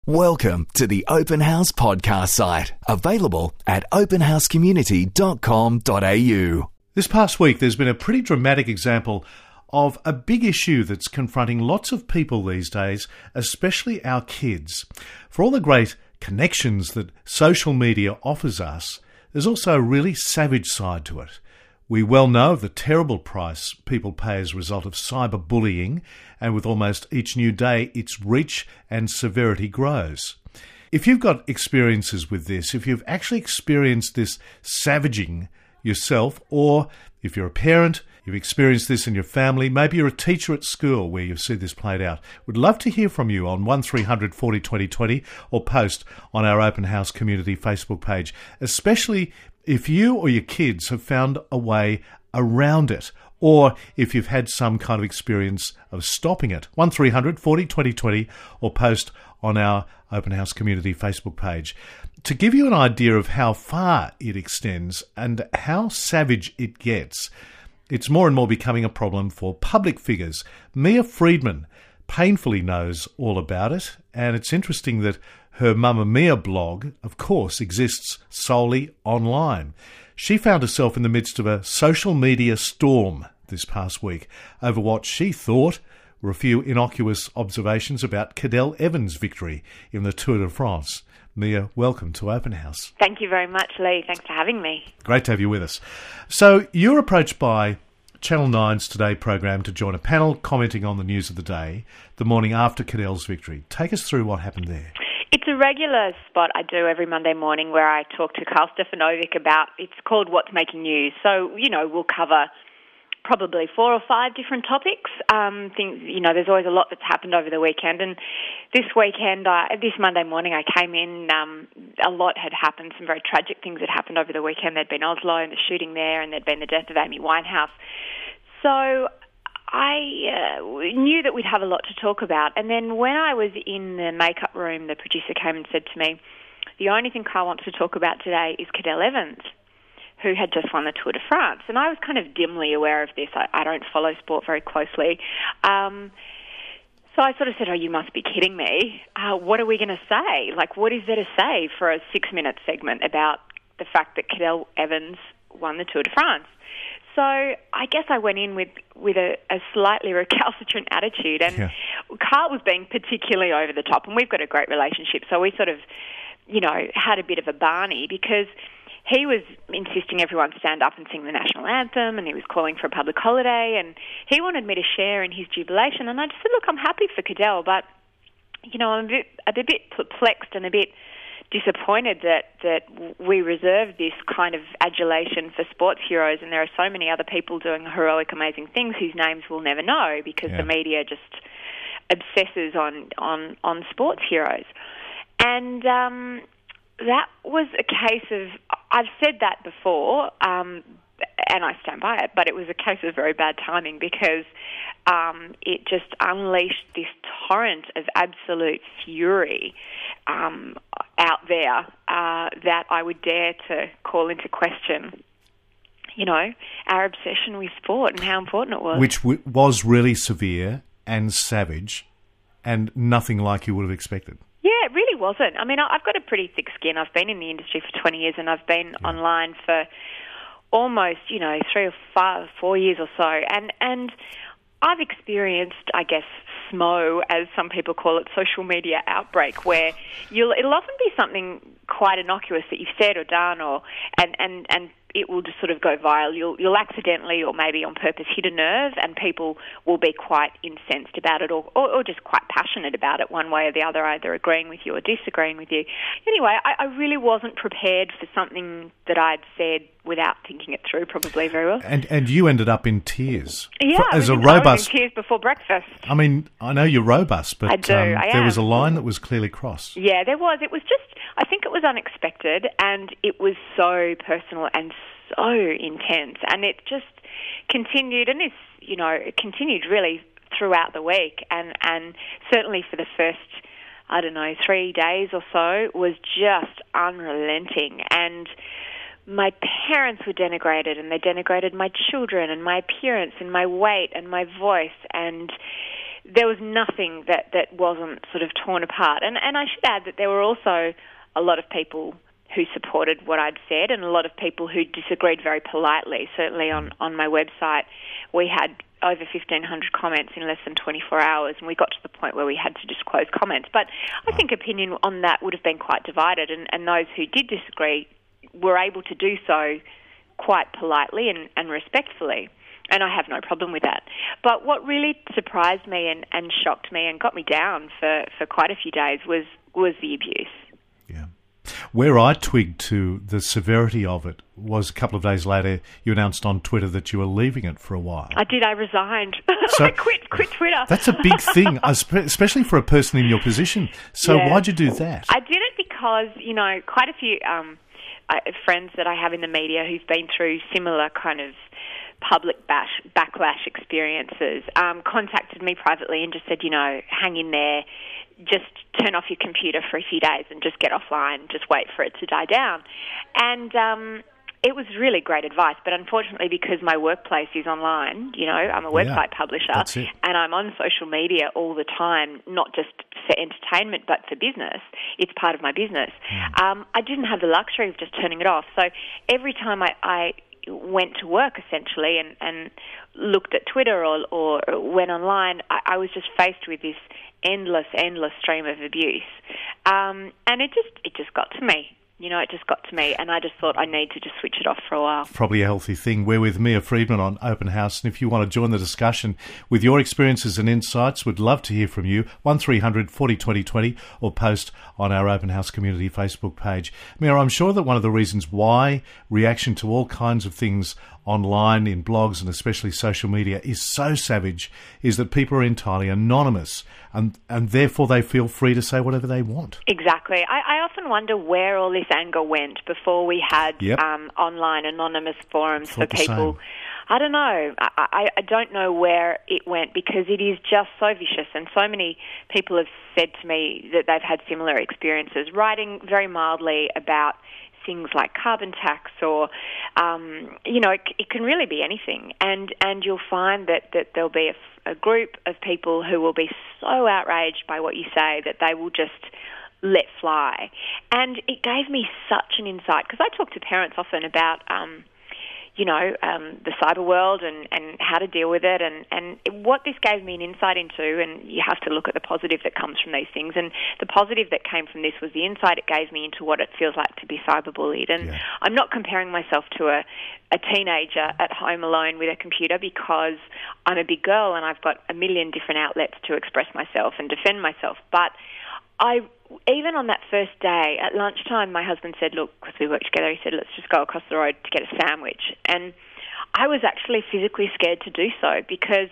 Welcome to the Open House podcast site, available at openhousecommunity.com.au. This past week, there's been a pretty dramatic example of a big issue that's confronting lots of people these days, especially our kids. For all the great connections that social media offers us, there's also a really savage side to it. We well know of the terrible price people pay as a result of cyberbullying, and with almost each new day, its reach and severity grows. If you've got experiences with this, if you've actually experienced this savaging yourself, or if you're a parent, you've experienced this in your family, maybe you're a teacher at school where you've seen this played out, we'd love to hear from you on 1300 40 20 20 or post on our Open House Community Facebook page, especially if you or your kids have found a way around it, or if you've had some kind of experience of stopping it. 1300 40 20 20 or post on our Open House Community Facebook page. To give you an idea of how far it extends and how savage it gets, it's more and more becoming a problem for public figures. Mia Freedman painfully knows all about it, and it's interesting that her Mamma Mia blog, of course, exists solely online. She found herself in the midst of a social media storm this past week over what she thought were a few innocuous observations about Cadel Evans' victory in the Tour de France. Mia, welcome to Open House. Thank you very much, Lee. Thanks for having me. Great to have you with us. So you're approached by Channel 9's Today program to join a panel commenting on the news of the day the morning after Cadel's victory. Take us through what happened there. It's a regular spot I do every Monday morning where I talk to Carl Stefanovic about, it's called What's Making News. So, we'll cover probably 4 or 5 different topics. There's always a lot that's happened over the weekend. And this weekend, this Monday morning, I came in, a lot had happened, some very tragic things had happened over the weekend. There'd been Oslo and the shooting there, and there'd been the death of Amy Winehouse. So I knew that we'd have a lot to talk about. And then when I was in the makeup room, the producer came and said to me, the only thing Carl wants to talk about today is Cadel Evans, who had just won the Tour de France. And I was kind of dimly aware of this. I don't follow sport very closely. So I sort of said, you must be kidding me. What are we going to say? What is there to say for a 6-minute segment about the fact that Cadel Evans won the Tour de France? So I guess I went in with a slightly recalcitrant attitude, and Carl was being particularly over the top, and we've got a great relationship, so we sort of, had a bit of a Barney, because he was insisting everyone stand up and sing the national anthem, and he was calling for a public holiday, and he wanted me to share in his jubilation, and I just said, look, I'm happy for Cadel, but, I'm a bit perplexed and a bit disappointed that we reserve this kind of adulation for sports heroes, and there are so many other people doing heroic, amazing things whose names we'll never know because the media just obsesses on sports heroes. And that was a case of, I've said that before, and I stand by it, but it was a case of very bad timing because it just unleashed this torrent of absolute fury out there that I would dare to call into question, our obsession with sport and how important it was. Which was really severe and savage and nothing like you would have expected. Yeah, it really wasn't. I mean, I've got a pretty thick skin. I've been in the industry for 20 years and I've been online for almost, 3 or 4 years or so. And I've experienced, I guess, SMO, as some people call it, social media outbreak, where it'll often be something quite innocuous that you've said or done, and it will just sort of go viral. You'll accidentally or maybe on purpose hit a nerve, and people will be quite incensed about it or just quite passionate about it one way or the other, either agreeing with you or disagreeing with you. Anyway, I really wasn't prepared for something that I'd said without thinking it through probably very well. And you ended up in tears. Yeah, I was in tears before breakfast. I mean, I know you're robust, but I do, there was a line that was clearly crossed. Yeah, there was. It was just, I think it was unexpected, and it was so personal and so intense, and it just continued, and it continued really throughout the week, and certainly for the first, 3 days or so, was just unrelenting. And my parents were denigrated, and they denigrated my children and my appearance and my weight and my voice, and there was nothing that wasn't sort of torn apart. And I should add that there were also a lot of people who supported what I'd said and a lot of people who disagreed very politely. Certainly on my website, we had over 1,500 comments in less than 24 hours, and we got to the point where we had to just close comments. But I think opinion on that would have been quite divided, and those who did disagree were able to do so quite politely and respectfully. And I have no problem with that. But what really surprised me and shocked me and got me down for quite a few days was the abuse. Yeah. Where I twigged to the severity of it was a couple of days later, you announced on Twitter that you were leaving it for a while. I did. I resigned. So, I quit Twitter. That's a big thing, especially for a person in your position. So why'd you do that? I did it because, quite a few friends that I have in the media who've been through similar kind of public backlash experiences contacted me privately and just said, hang in there, just turn off your computer for a few days and just get offline, just wait for it to die down. And it was really great advice, but unfortunately because my workplace is online, I'm a website publisher and I'm on social media all the time, not just for entertainment but for business. It's part of my business. I didn't have the luxury of just turning it off. So every time I went to work essentially and looked at Twitter or went online, I was just faced with this endless stream of abuse. And it just got to me. It just got to me, and I just thought I need to just switch it off for a while. Probably a healthy thing. We're with Mia Freedman on Open House, and if you want to join the discussion with your experiences and insights, we'd love to hear from you. 1300 40 20 20 or post on our Open House Community Facebook page. Mia, I'm sure that one of the reasons why reaction to all kinds of things online, in blogs and especially social media is so savage is that people are entirely anonymous and therefore they feel free to say whatever they want. Exactly. I often wonder where all this anger went before we had online anonymous forums for people. I don't know. I don't know where it went because it is just so vicious, and so many people have said to me that they've had similar experiences, writing very mildly about things like carbon tax or, it can really be anything. And you'll find that there'll be a group of people who will be so outraged by what you say that they will just let fly. And it gave me such an insight because I talk to parents often about the cyber world and how to deal with it. And what this gave me an insight into, and you have to look at the positive that comes from these things, and the positive that came from this was the insight it gave me into what it feels like to be cyberbullied. And I'm not comparing myself to a teenager at home alone with a computer because I'm a big girl and I've got a million different outlets to express myself and defend myself. But even on that first day, at lunchtime, my husband said, look, because we work together, he said, let's just go across the road to get a sandwich. And I was actually physically scared to do so because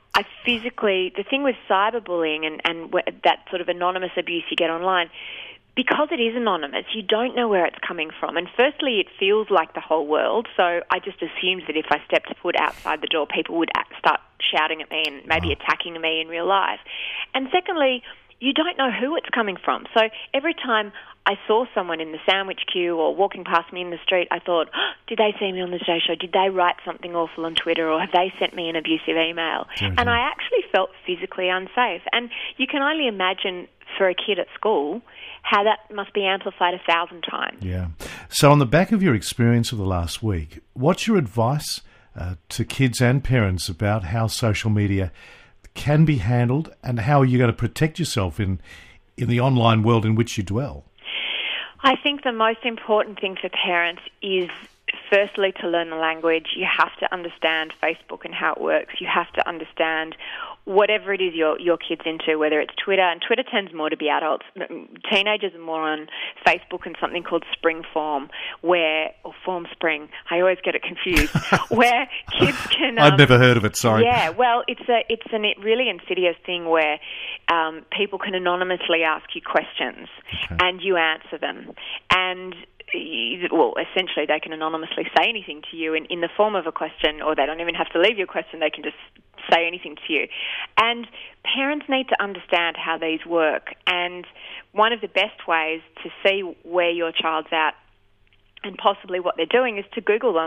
the thing with cyberbullying and that sort of anonymous abuse you get online, because it is anonymous, you don't know where it's coming from. And firstly, it feels like the whole world, so I just assumed that if I stepped foot outside the door, people would start shouting at me and maybe attacking me in real life. And secondly, you don't know who it's coming from. So every time I saw someone in the sandwich queue or walking past me in the street, I thought, did they see me on the Today Show? Did they write something awful on Twitter, or have they sent me an abusive email? And I actually felt physically unsafe. And you can only imagine for a kid at school how that must be amplified 1,000 times. Yeah. So on the back of your experience of the last week, what's your advice to kids and parents about how social media can be handled, and how are you going to protect yourself in the online world in which you dwell? I think the most important thing for parents is firstly to learn the language. You have to understand Facebook and how it works. You have to understand whatever it is your kid's into, whether it's Twitter, and Twitter tends more to be adults. Teenagers are more on Facebook and something called Spring Form, or Form Spring. I always get it confused. Where kids can... I've never heard of it, sorry. Yeah, well, it's a really insidious thing where people can anonymously ask you questions and you answer them. And essentially they can anonymously say anything to you in the form of a question, or they don't even have to leave your question, they can just say anything to you. And parents need to understand how these work, and one of the best ways to see where your child's at and possibly what they're doing is to Google them.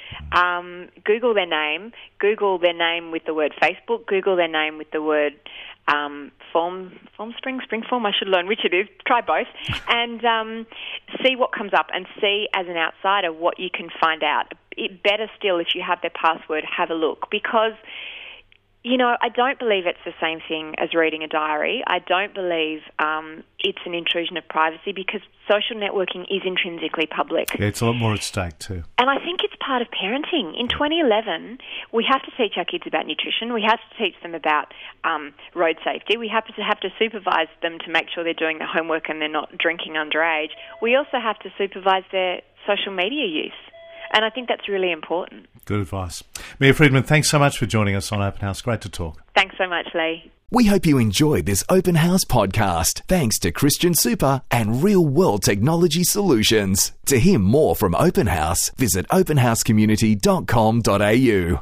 Google their name with the word Facebook, Google their name with the word Springform, I should learn which it is, try both, and see what comes up and see as an outsider what you can find out. Better still, if you have their password, have a look, because I don't believe it's the same thing as reading a diary. I don't believe it's an intrusion of privacy, because social networking is intrinsically public. Yeah, it's a lot more at stake too. And I think it's part of parenting. In 2011, we have to teach our kids about nutrition. We have to teach them about road safety. We have to supervise them to make sure they're doing their homework and they're not drinking underage. We also have to supervise their social media use. And I think that's really important. Good advice. Mia Freedman, thanks so much for joining us on Open House. Great to talk. Thanks so much, Lee. We hope you enjoyed this Open House podcast, thanks to Christian Super and Real World Technology Solutions. To hear more from Open House, visit openhousecommunity.com.au.